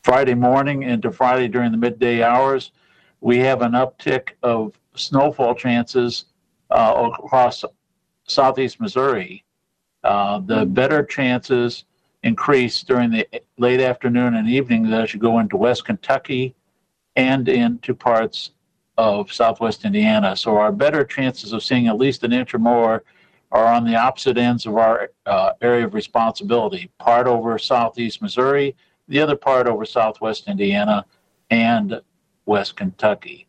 Friday morning into Friday during the midday hours, we have an uptick of snowfall chances across southeast Missouri. The better chances increase during the late afternoon and evening as you go into West Kentucky and into parts of southwest Indiana. So our better chances of seeing at least an inch or more are on the opposite ends of our area of responsibility, part over southeast Missouri, the other part over southwest Indiana and West Kentucky.